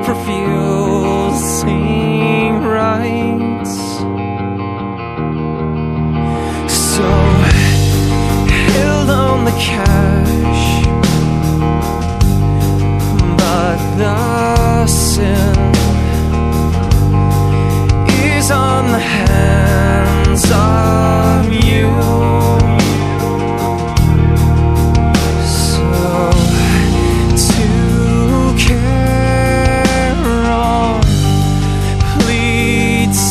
never feeling right. So held on the cash, but the sin is on the hands of you. So to care on, plead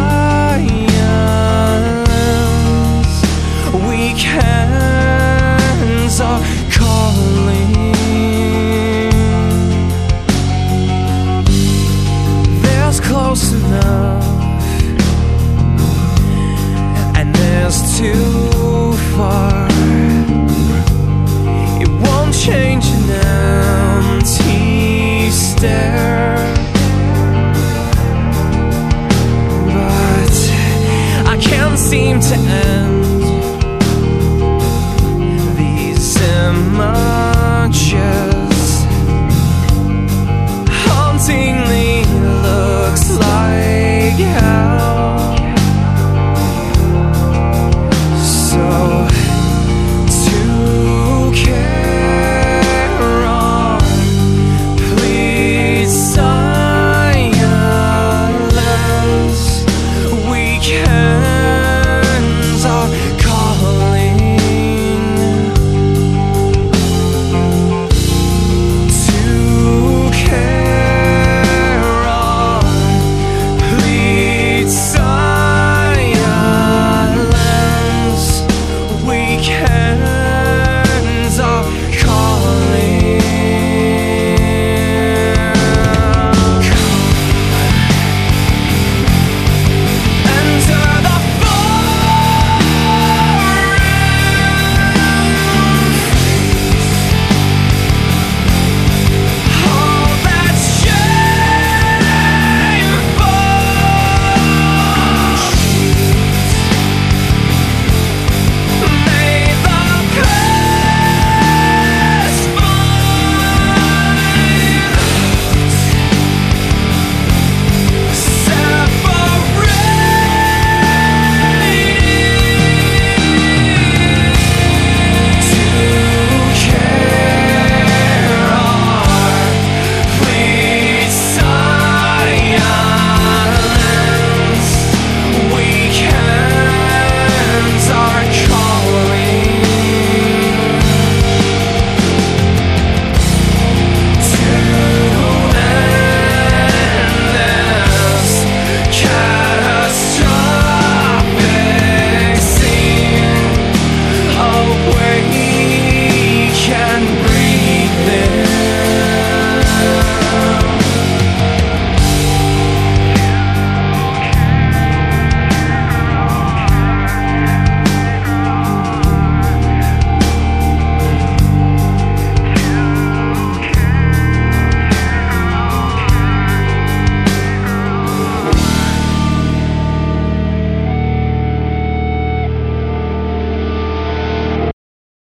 silence. Weak hands are calling. There's close enough, and there's too far. It won't change an empty stare, but I can't seem to end